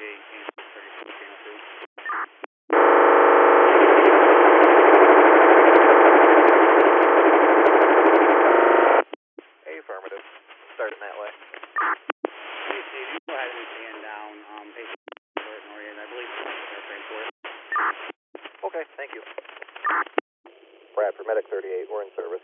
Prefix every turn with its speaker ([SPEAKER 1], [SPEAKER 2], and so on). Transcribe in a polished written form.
[SPEAKER 1] Affirmative. Starting that way.
[SPEAKER 2] Go ahead and stand down. Patient Norient, I believe
[SPEAKER 1] Okay, thank you. Brad for Medic 38, we're in service.